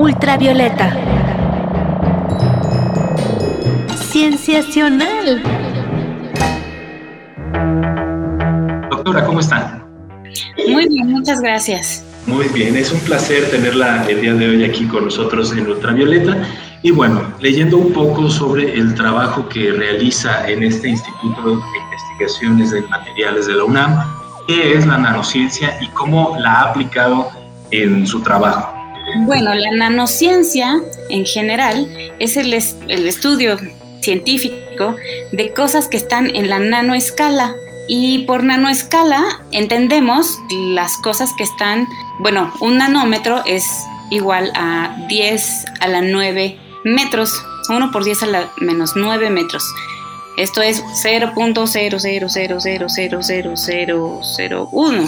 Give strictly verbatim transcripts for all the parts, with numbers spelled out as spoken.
Ultravioleta. Cienciacional. Doctora, ¿cómo está? Muy bien, muchas gracias. Muy bien, es un placer tenerla el día de hoy aquí con nosotros en Ultravioleta. Y bueno, leyendo un poco sobre el trabajo que realiza en este Instituto de Investigaciones de Materiales de la UNAM, qué es la nanociencia y cómo la ha aplicado en su trabajo. Bueno, la nanociencia en general es el, es, el estudio científico de cosas que están en la nanoescala. Y por nanoescala entendemos las cosas que están, bueno, un nanómetro es igual a diez a la nueve metros, uno por diez a la menos nueve metros. Esto es cero punto cero cero cero cero cero cero cero cero uno.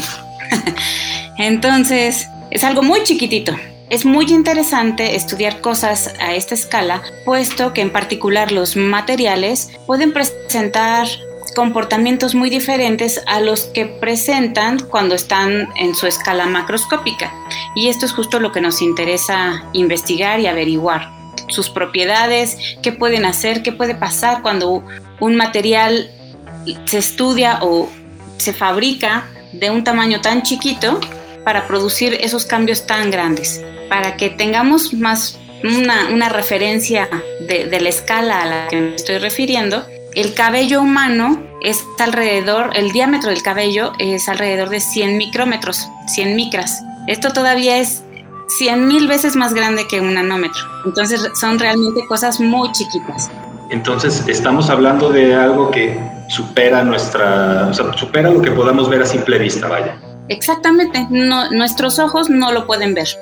Entonces, es algo muy chiquitito. Es muy interesante estudiar cosas a esta escala, puesto que en particular los materiales pueden presentar comportamientos muy diferentes a los que presentan cuando están en su escala macroscópica. Y esto es justo lo que nos interesa investigar y averiguar. Sus propiedades, qué pueden hacer, qué puede pasar cuando un material se estudia o se fabrica de un tamaño tan chiquito para producir esos cambios tan grandes. Para que tengamos más una, una referencia de, de la escala a la que me estoy refiriendo, el cabello humano es alrededor, el diámetro del cabello es alrededor de cien micrómetros, cien micras. Esto todavía es cien mil veces más grande que un nanómetro. Entonces son realmente cosas muy chiquitas. Entonces estamos hablando de algo que supera nuestra, o sea, supera lo que podamos ver a simple vista, vaya. Exactamente, no, nuestros ojos no lo pueden ver.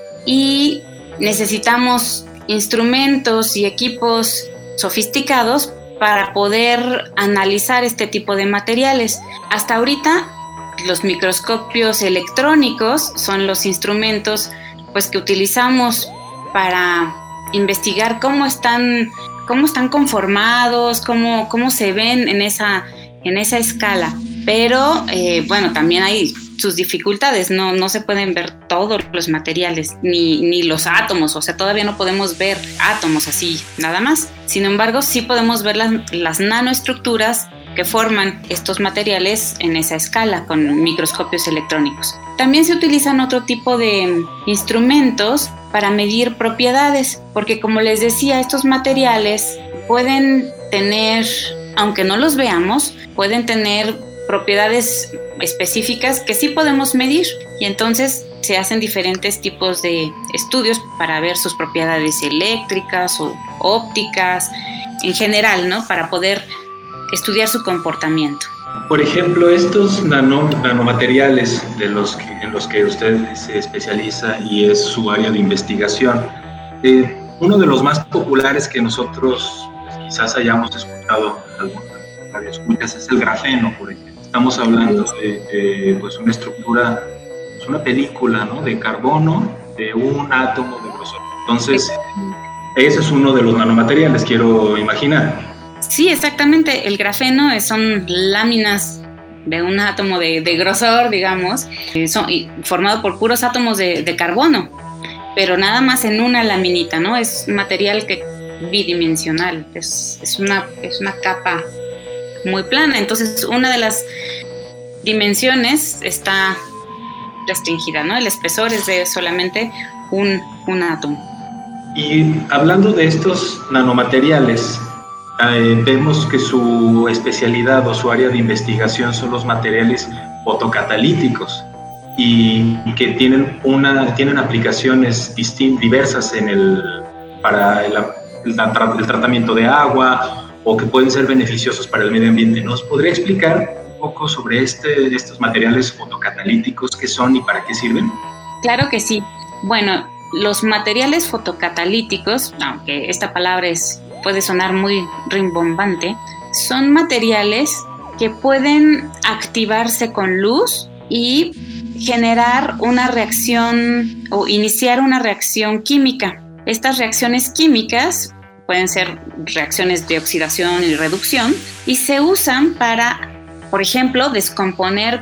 Y necesitamos instrumentos y equipos sofisticados para poder analizar este tipo de materiales. Hasta ahorita, los microscopios electrónicos son los instrumentos pues, que utilizamos para investigar cómo están, cómo están conformados, cómo, cómo se ven en esa, en esa escala. Pero, eh, bueno, también hay sus dificultades, no, no se pueden ver todos los materiales, ni, ni los átomos, o sea, todavía no podemos ver átomos así, nada más. Sin embargo, sí podemos ver las, las nanoestructuras que forman estos materiales en esa escala con microscopios electrónicos. También se utilizan otro tipo de instrumentos para medir propiedades, porque como les decía, estos materiales pueden tener, aunque no los veamos, pueden tener propiedades específicas que sí podemos medir, y entonces se hacen diferentes tipos de estudios para ver sus propiedades eléctricas o ópticas en general, ¿no? Para poder estudiar su comportamiento. Por ejemplo, estos nano, nanomateriales de los que, en los que usted se especializa y es su área de investigación, eh, uno de los más populares que nosotros pues, quizás hayamos escuchado algunas radioescuchas es el grafeno, por ejemplo. Estamos hablando de, de pues una estructura, es una película, ¿no? De carbono de un átomo de grosor. Entonces, ese es uno de los nanomateriales, quiero imaginar. Sí, exactamente. El grafeno son láminas de un átomo de, de grosor, digamos, son, formado por puros átomos de, de carbono, pero nada más en una laminita, ¿no? Es un material que bidimensional, es, es, una, es una capa muy plana, entonces una de las dimensiones está restringida, ¿no? El espesor es de solamente un, un átomo. Y hablando de estos nanomateriales, eh, vemos que su especialidad o su área de investigación son los materiales fotocatalíticos y que tienen, una, tienen aplicaciones distin- diversas en el, para el, el, el tratamiento de agua, o que pueden ser beneficiosos para el medio ambiente. ¿Nos podría explicar un poco sobre este, estos materiales fotocatalíticos, qué son y para qué sirven? Claro que sí. Bueno, los materiales fotocatalíticos, aunque esta palabra es, puede sonar muy rimbombante, son materiales que pueden activarse con luz y generar una reacción o iniciar una reacción química. Estas reacciones químicas pueden ser reacciones de oxidación y reducción y se usan para, por ejemplo, descomponer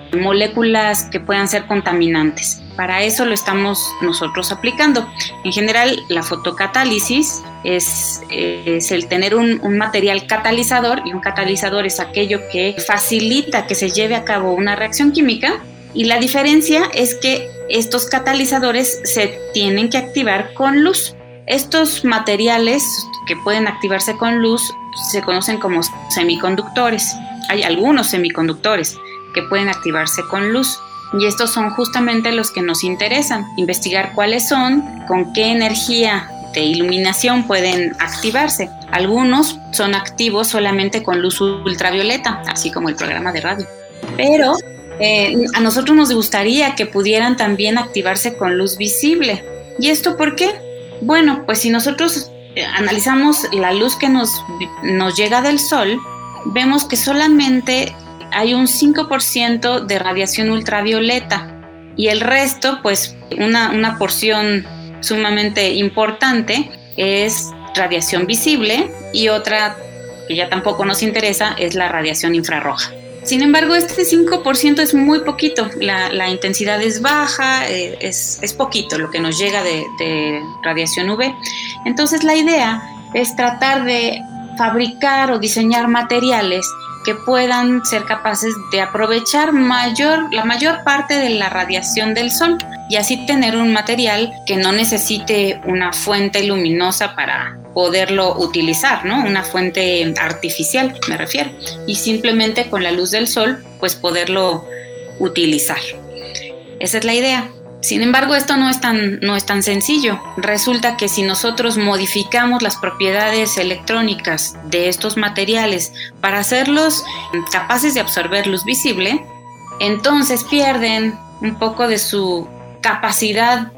moléculas que puedan ser contaminantes. Para eso lo estamos nosotros aplicando. En general, la fotocatálisis es, es el tener un, un material catalizador, y un catalizador es aquello que facilita que se lleve a cabo una reacción química, y la diferencia es que estos catalizadores se tienen que activar con luz. Estos materiales que pueden activarse con luz se conocen como semiconductores. Hay algunos semiconductores que pueden activarse con luz, y estos son justamente los que nos interesan, investigar cuáles son, con qué energía de iluminación pueden activarse. Algunos son activos solamente con luz ultravioleta, así como el programa de radio. Pero eh, a nosotros nos gustaría que pudieran también activarse con luz visible. ¿Y esto por qué? Bueno, pues si nosotros analizamos la luz que nos, nos llega del sol, vemos que solamente hay un cinco por ciento de radiación ultravioleta, y el resto, pues una, una porción sumamente importante es radiación visible, y otra que ya tampoco nos interesa es la radiación infrarroja. Sin embargo, este cinco por ciento es muy poquito, la, la intensidad es baja, eh, es, es poquito lo que nos llega de, de radiación U V. Entonces la idea es tratar de fabricar o diseñar materiales que puedan ser capaces de aprovechar mayor, la mayor parte de la radiación del sol, y así tener un material que no necesite una fuente luminosa para poderlo utilizar, ¿no? Una fuente artificial, me refiero, y simplemente con la luz del sol, pues poderlo utilizar. Esa es la idea. Sin embargo, esto no es tan, no es tan sencillo. Resulta que si nosotros modificamos las propiedades electrónicas de estos materiales para hacerlos capaces de absorber luz visible, entonces pierden un poco de su capacidad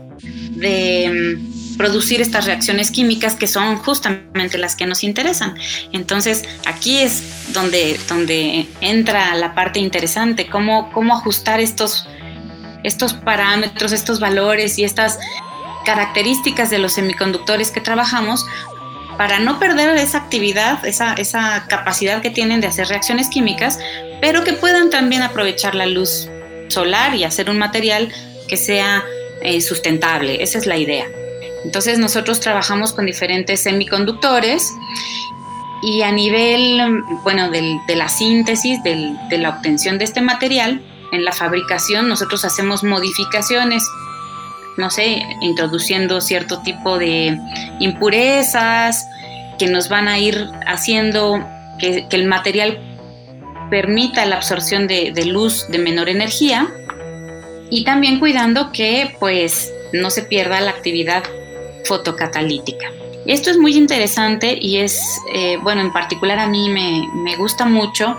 de producir estas reacciones químicas, que son justamente las que nos interesan. Entonces, aquí es donde, donde entra la parte interesante, cómo, cómo ajustar estos estos parámetros, estos valores y estas características de los semiconductores que trabajamos, para no perder esa actividad, esa, esa capacidad que tienen de hacer reacciones químicas, pero que puedan también aprovechar la luz solar y hacer un material que sea eh, sustentable. Esa es la idea. Entonces nosotros trabajamos con diferentes semiconductores, y a nivel, bueno, del, de la síntesis, del, de la obtención de este material, en la fabricación nosotros hacemos modificaciones, no sé, introduciendo cierto tipo de impurezas que nos van a ir haciendo que, que el material permita la absorción de, de luz de menor energía, y también cuidando que pues no se pierda la actividad fotocatalítica. Esto es muy interesante, y es, eh, bueno, en particular a mí me, me gusta mucho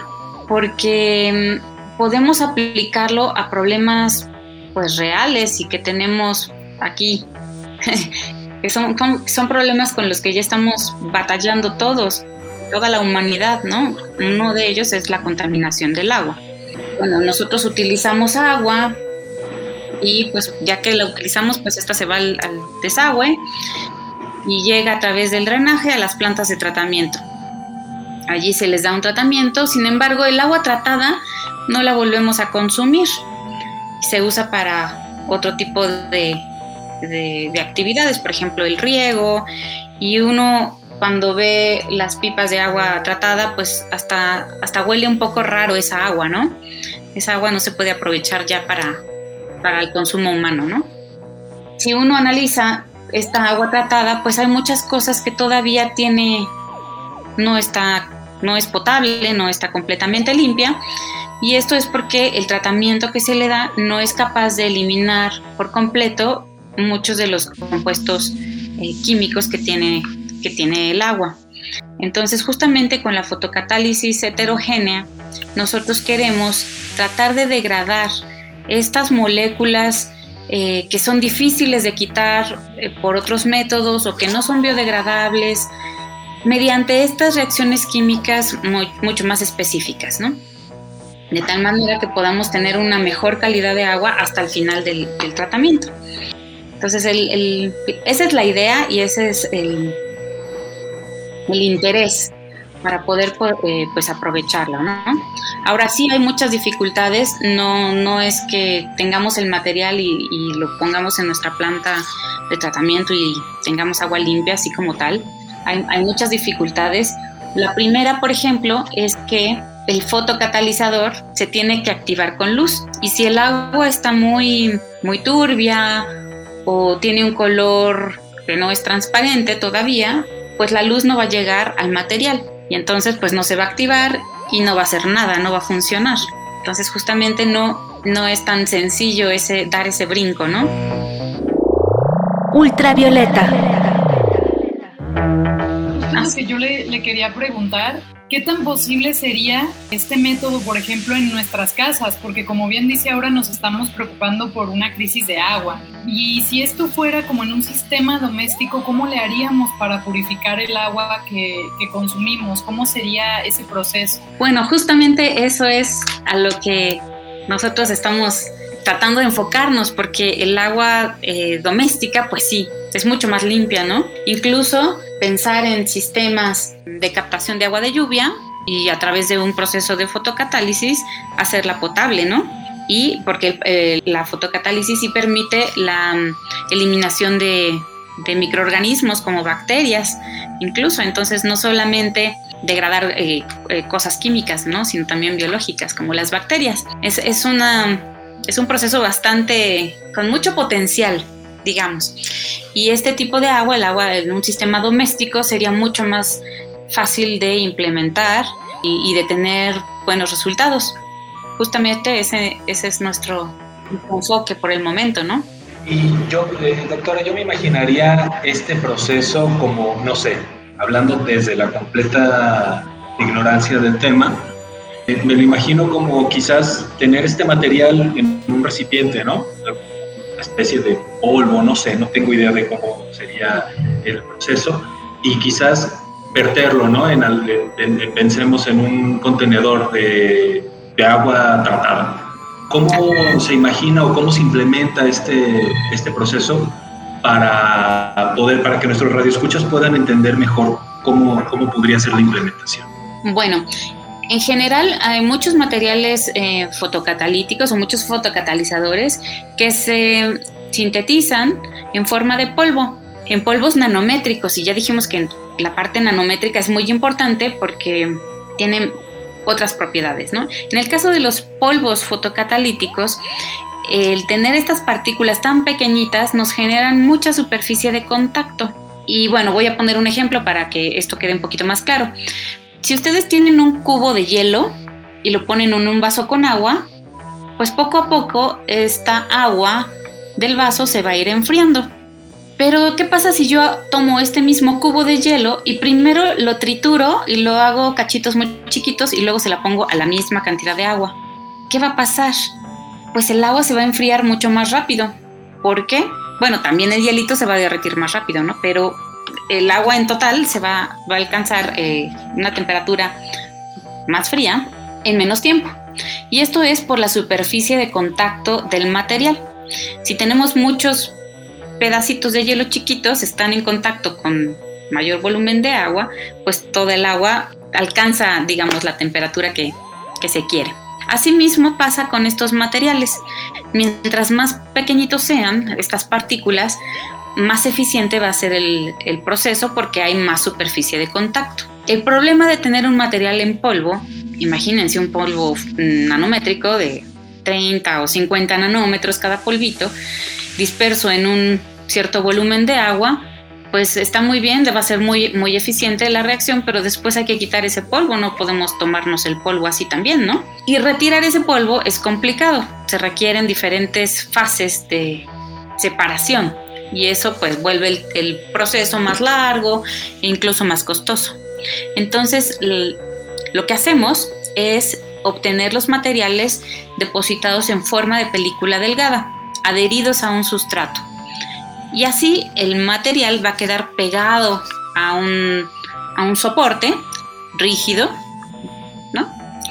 porque podemos aplicarlo a problemas pues reales y que tenemos aquí, que son, son, son problemas con los que ya estamos batallando todos, toda la humanidad, ¿no? Uno de ellos es la contaminación del agua. Bueno, nosotros utilizamos agua, y pues ya que la utilizamos, pues esta se va al, al desagüe y llega a través del drenaje a las plantas de tratamiento. Allí se les da un tratamiento. Sin embargo, el agua tratada no la volvemos a consumir. Se usa para otro tipo de, de, de actividades, por ejemplo, el riego. Y uno, cuando ve las pipas de agua tratada, pues hasta, hasta huele un poco raro esa agua, ¿no? Esa agua no se puede aprovechar ya para, para el consumo humano, ¿no? Si uno analiza esta agua tratada, pues hay muchas cosas que todavía tiene, no está, no es potable, no está completamente limpia. Y esto es porque el tratamiento que se le da no es capaz de eliminar por completo muchos de los compuestos eh, químicos que tiene, que tiene el agua. Entonces, justamente con la fotocatálisis heterogénea, nosotros queremos tratar de degradar estas moléculas eh, que son difíciles de quitar eh, por otros métodos o que no son biodegradables, mediante estas reacciones químicas muy, mucho más específicas, ¿no? De tal manera que podamos tener una mejor calidad de agua hasta el final del, del tratamiento. Entonces, el, el, esa es la idea y ese es el, el interés para poder eh, pues aprovecharla, ¿no? Ahora sí hay muchas dificultades, no, no es que tengamos el material y, y lo pongamos en nuestra planta de tratamiento y tengamos agua limpia así como tal, hay, hay muchas dificultades. La primera, por ejemplo, es que el fotocatalizador se tiene que activar con luz y si el agua está muy, muy turbia o tiene un color que no es transparente todavía, pues la luz no va a llegar al material y entonces pues no se va a activar y no va a hacer nada, no va a funcionar. Entonces justamente no, no es tan sencillo ese, dar ese brinco, ¿no? Ultravioleta. Lo que yo le, le quería preguntar, ¿qué tan posible sería este método, por ejemplo, en nuestras casas? Porque como bien dice, ahora nos estamos preocupando por una crisis de agua. Y si esto fuera como en un sistema doméstico, ¿cómo le haríamos para purificar el agua que, que consumimos? ¿Cómo sería ese proceso? Bueno, justamente eso es a lo que nosotros estamos tratando de enfocarnos, porque el agua eh, doméstica, pues sí, es mucho más limpia, ¿no? Incluso pensar en sistemas de captación de agua de lluvia y a través de un proceso de fotocatálisis hacerla potable, ¿no? Y porque eh, la fotocatálisis sí permite la um, eliminación de, de microorganismos como bacterias, incluso. Entonces no solamente degradar eh, eh, cosas químicas, ¿no? Sino también biológicas como las bacterias. Es, es, una, es un proceso bastante, con mucho potencial, digamos. Y este tipo de agua, el agua en un sistema doméstico, sería mucho más fácil de implementar y, y de tener buenos resultados. Justamente ese, ese es nuestro enfoque por el momento, ¿no? Y yo, eh, doctora, yo me imaginaría este proceso como, no sé, hablando desde la completa ignorancia del tema, eh, me lo imagino como quizás tener este material en un recipiente, ¿no? Una especie de polvo, no sé, no tengo idea de cómo sería el proceso, y quizás verterlo, ¿no? En, en, en, pensemos en un contenedor de, de agua tratada. ¿Cómo se imagina o cómo se implementa este, este proceso para poder, para que nuestros radioescuchas puedan entender mejor cómo, cómo podría ser la implementación? Bueno, en general hay muchos materiales eh, fotocatalíticos o muchos fotocatalizadores que se sintetizan en forma de polvo, en polvos nanométricos, y ya dijimos que la parte nanométrica es muy importante porque tiene otras propiedades, ¿no? En el caso de los polvos fotocatalíticos, el tener estas partículas tan pequeñitas nos generan mucha superficie de contacto. Y bueno, voy a poner un ejemplo para que esto quede un poquito más claro. Si ustedes tienen un cubo de hielo y lo ponen en un vaso con agua, pues poco a poco esta agua del vaso se va a ir enfriando. Pero ¿qué pasa si yo tomo este mismo cubo de hielo y primero lo trituro y lo hago cachitos muy chiquitos y luego se la pongo a la misma cantidad de agua? ¿Qué va a pasar? Pues el agua se va a enfriar mucho más rápido. ¿Por qué? Bueno, también el hielito se va a derretir más rápido, ¿no? Pero el agua en total se va, va a alcanzar eh, una temperatura más fría en menos tiempo. Y esto es por la superficie de contacto del material. Si tenemos muchos pedacitos de hielo chiquitos, están en contacto con mayor volumen de agua, pues toda el agua alcanza, digamos, la temperatura que, que se quiere. Asimismo pasa con estos materiales. Mientras más pequeñitos sean estas partículas, más eficiente va a ser el, el proceso porque hay más superficie de contacto. El problema de tener un material en polvo, imagínense un polvo nanométrico de treinta o cincuenta nanómetros cada polvito, disperso en un cierto volumen de agua, pues está muy bien, va a ser muy, muy eficiente la reacción, pero después hay que quitar ese polvo, no podemos tomarnos el polvo así también, ¿no? Y retirar ese polvo es complicado, se requieren diferentes fases de separación y eso pues vuelve el, el proceso más largo e incluso más costoso. Entonces lo que hacemos es obtener los materiales depositados en forma de película delgada, adheridos a un sustrato. Y así el material va a quedar pegado a un, a un soporte rígido, ¿no?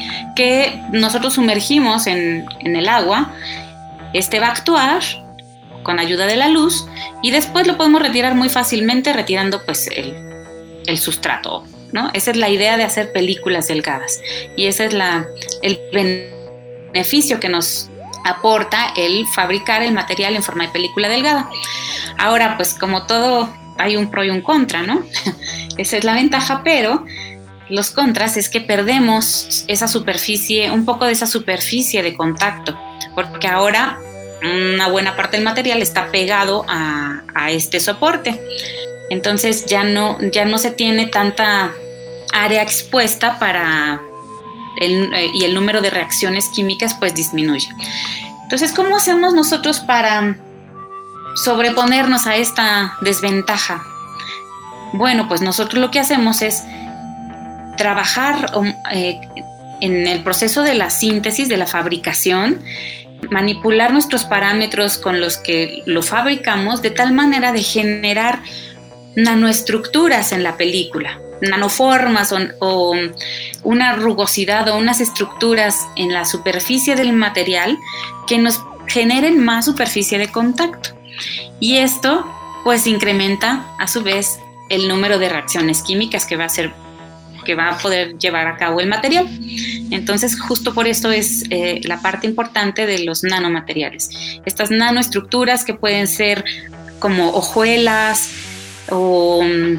Que nosotros sumergimos en, en el agua. Este va a actuar con ayuda de la luz y después lo podemos retirar muy fácilmente retirando pues el, el sustrato ¿no? Esa es la idea de hacer películas delgadas y ese es la, el beneficio que nos aporta el fabricar el material en forma de película delgada. Ahora, pues como todo, hay un pro y un contra, ¿no? Esa es la ventaja, pero los contras es que perdemos esa superficie, un poco de esa superficie de contacto, porque ahora una buena parte del material está pegado a, a este soporte. Entonces ya no, ya no se tiene tanta área expuesta para el, eh, y el número de reacciones químicas pues disminuye. Entonces, ¿cómo hacemos nosotros para sobreponernos a esta desventaja? Bueno, pues nosotros lo que hacemos es trabajar eh, en el proceso de la síntesis, de la fabricación, manipular nuestros parámetros con los que lo fabricamos de tal manera de generar nanoestructuras en la película, nanoformas o, o una rugosidad o unas estructuras en la superficie del material que nos generen más superficie de contacto. Y esto pues incrementa a su vez el número de reacciones químicas que va a ser, que va a poder llevar a cabo el material. Entonces, justo por esto es eh, la parte importante de los nanomateriales. Estas nanoestructuras que pueden ser como hojuelas o um,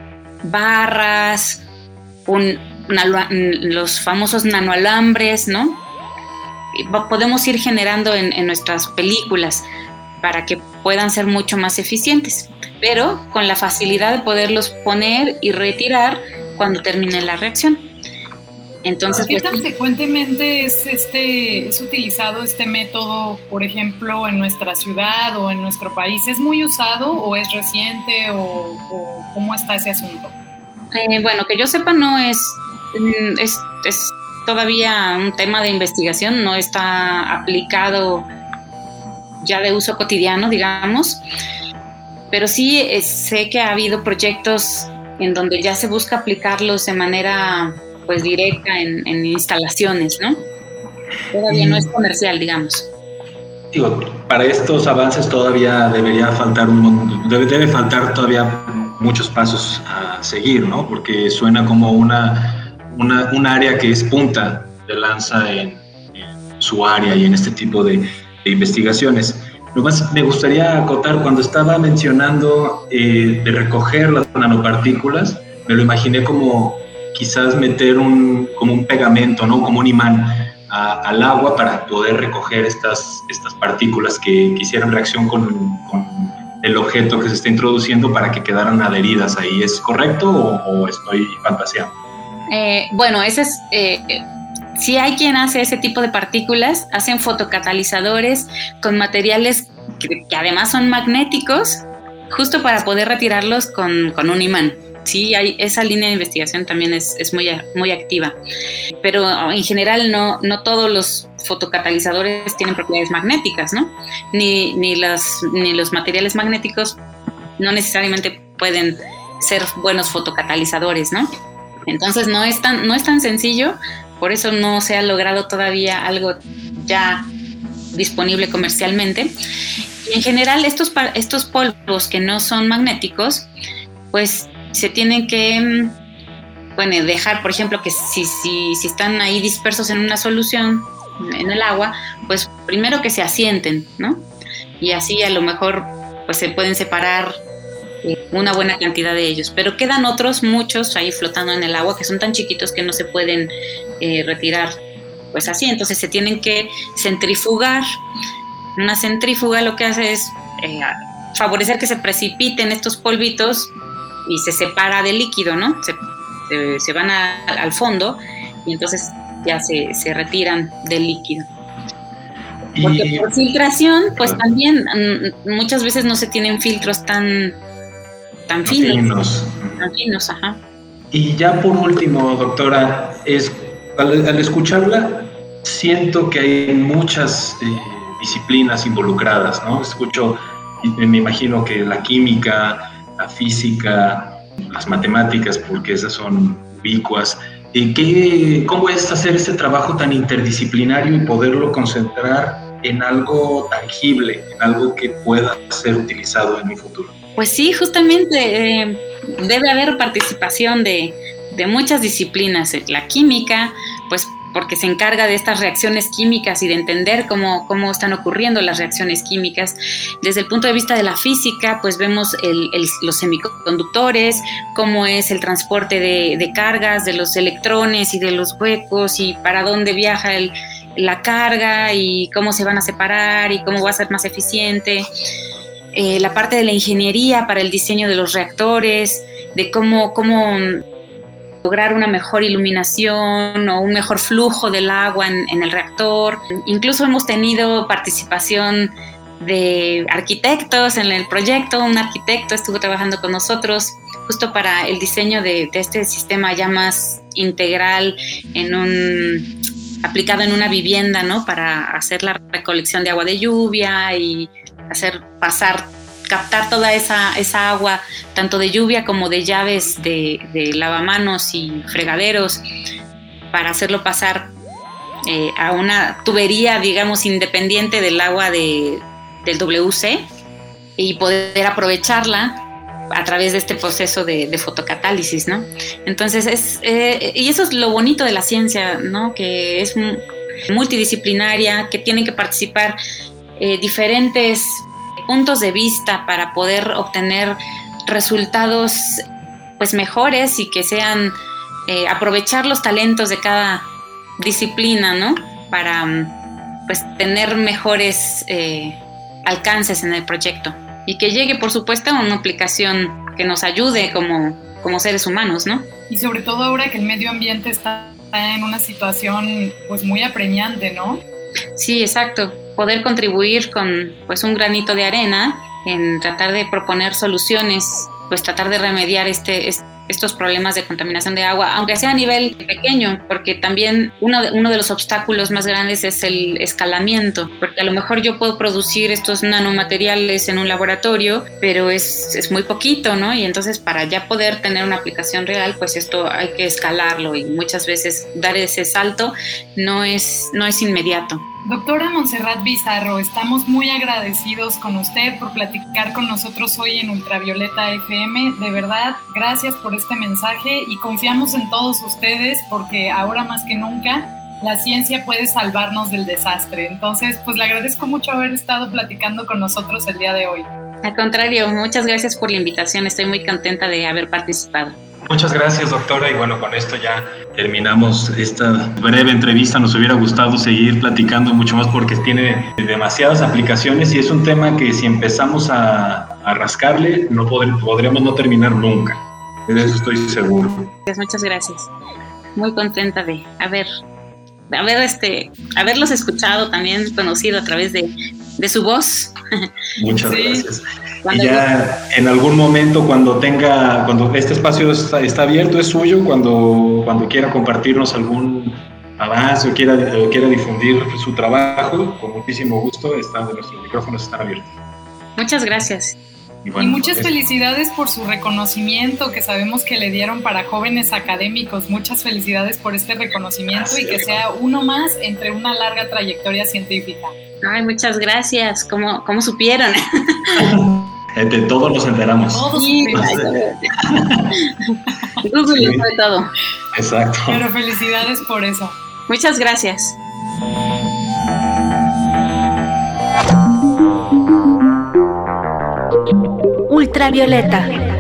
barras, un, nano, los famosos nanoalambres, ¿no? Podemos ir generando en, en nuestras películas para que puedan ser mucho más eficientes, pero con la facilidad de poderlos poner y retirar cuando termine la reacción. Entonces, ¿qué pues, tan frecuentemente es, este, es utilizado este método, por ejemplo, en nuestra ciudad o en nuestro país? ¿Es muy usado o es reciente o, o cómo está ese asunto? Eh, bueno, que yo sepa no es, es, es todavía un tema de investigación, no está aplicado ya de uso cotidiano, digamos, pero sí eh, sé que ha habido proyectos en donde ya se busca aplicarlos de manera pues directa en, en instalaciones, ¿no? Todavía no es comercial, digamos. Digo, para estos avances todavía debería faltar un debe, debe faltar todavía muchos pasos a seguir, ¿no? Porque suena como una, una un área que es punta de lanza en, en su área y en este tipo de, de investigaciones. Nomás me gustaría acotar, cuando estaba mencionando eh, de recoger las nanopartículas, me lo imaginé como quizás meter un, como un pegamento, ¿no? Como un imán a, al agua para poder recoger estas, estas partículas que, que hicieran reacción con, con el objeto que se está introduciendo para que quedaran adheridas ahí. ¿Es correcto o, o estoy fantaseando? Eh, bueno, ese es... Eh, si hay quien hace ese tipo de partículas, hacen fotocatalizadores con materiales que, que además son magnéticos, justo para poder retirarlos con, con un imán. Sí, hay, esa línea de investigación también es, es muy, muy activa, pero en general no, no todos los fotocatalizadores tienen propiedades magnéticas, ¿no? Ni, ni, las, ni los materiales magnéticos no necesariamente pueden ser buenos fotocatalizadores, ¿no? Entonces no es tan, no es tan sencillo, por eso no se ha logrado todavía algo ya disponible comercialmente. Y en general estos, estos polvos que no son magnéticos, pues se tienen que, bueno, dejar, por ejemplo, que si, si, si están ahí dispersos en una solución, en el agua, pues primero que se asienten, ¿no? Y así a lo mejor pues se pueden separar eh, una buena cantidad de ellos. Pero quedan otros, muchos, ahí flotando en el agua, que son tan chiquitos que no se pueden eh, retirar, pues así. Entonces se tienen que centrifugar. Una centrífuga lo que hace es eh, favorecer que se precipiten estos polvitos y se separa del líquido, ¿no? Se, se, se van a, al fondo y entonces ya se, se retiran del líquido. Porque y, por filtración, pues claro, también m- muchas veces no se tienen filtros tan, tan finos. finos. Tan finos, ajá. Y ya por último, doctora, es, al, al escucharla, siento que hay muchas eh, disciplinas involucradas, ¿no? Escucho, me imagino que la química, la física, las matemáticas, porque esas son ubicuas. ¿Qué, ¿Cómo es hacer este trabajo tan interdisciplinario y poderlo concentrar en algo tangible, en algo que pueda ser utilizado en un futuro? Pues sí, justamente eh, debe haber participación de, de muchas disciplinas, la química, pues porque se encarga de estas reacciones químicas y de entender cómo, cómo están ocurriendo las reacciones químicas. Desde el punto de vista de la física, pues vemos el, el, los semiconductores, cómo es el transporte de, de cargas, de los electrones y de los huecos, y para dónde viaja el, la carga y cómo se van a separar y cómo va a ser más eficiente. Eh, la parte de la ingeniería para el diseño de los reactores, de cómo... cómo lograr una mejor iluminación o un mejor flujo del agua en, en el reactor. Incluso hemos tenido participación de arquitectos en el proyecto. Un arquitecto estuvo trabajando con nosotros justo para el diseño de, de este sistema ya más integral, en un, aplicado en una vivienda, ¿no? Para hacer la recolección de agua de lluvia y hacer pasar captar toda esa, esa agua, tanto de lluvia como de llaves de, de lavamanos y fregaderos, para hacerlo pasar eh, a una tubería, digamos, independiente del agua de, del W C, y poder aprovecharla a través de este proceso de, de fotocatálisis, ¿no? Entonces, es, eh, y eso es lo bonito de la ciencia, ¿no? Que es multidisciplinaria, que tienen que participar eh, diferentes puntos de vista para poder obtener resultados pues mejores y que sean eh, aprovechar los talentos de cada disciplina, ¿no? Para pues tener mejores eh, alcances en el proyecto y que llegue, por supuesto, a una aplicación que nos ayude como, como seres humanos, ¿no? Y sobre todo ahora que el medio ambiente está en una situación pues muy apremiante, ¿no? Sí, exacto. Poder contribuir con pues un granito de arena en tratar de proponer soluciones, pues tratar de remediar este, este, estos problemas de contaminación de agua, aunque sea a nivel pequeño, porque también uno de, uno de los obstáculos más grandes es el escalamiento, porque a lo mejor yo puedo producir estos nanomateriales en un laboratorio, pero es, es muy poquito, ¿no? Y entonces para ya poder tener una aplicación real, pues esto hay que escalarlo, y muchas veces dar ese salto no es, no es inmediato. Doctora Montserrat Bizarro, estamos muy agradecidos con usted por platicar con nosotros hoy en Ultravioleta F M. De verdad, gracias por este mensaje y confiamos en todos ustedes porque ahora más que nunca la ciencia puede salvarnos del desastre. Entonces, pues le agradezco mucho haber estado platicando con nosotros el día de hoy. Al contrario, muchas gracias por la invitación. Estoy muy contenta de haber participado. Muchas gracias, doctora, y bueno, con esto ya terminamos esta breve entrevista. Nos hubiera gustado seguir platicando mucho más porque tiene demasiadas aplicaciones y es un tema que si empezamos a, a rascarle no pod- podríamos no terminar nunca. De eso estoy seguro. Muchas gracias. Muy contenta de haber, de haber este, haberlos escuchado, también conocido a través de, de su voz. Muchas sí. gracias. Y ya en algún momento cuando tenga, cuando este espacio está, está abierto, es suyo, cuando, cuando quiera compartirnos algún avance o quiera, o quiera difundir su trabajo, con muchísimo gusto, están, nuestros micrófonos están abiertos. Muchas gracias. Y, bueno, y muchas es... felicidades por su reconocimiento que sabemos que le dieron para jóvenes académicos. Muchas felicidades por este reconocimiento. Gracias. Y que sea uno más entre una larga trayectoria científica. Ay, muchas gracias. ¿Cómo, cómo supieron? De todos nos enteramos. Todos sí, Google sí. Fue todo. Exacto. Pero felicidades por eso. Muchas gracias. Ultravioleta.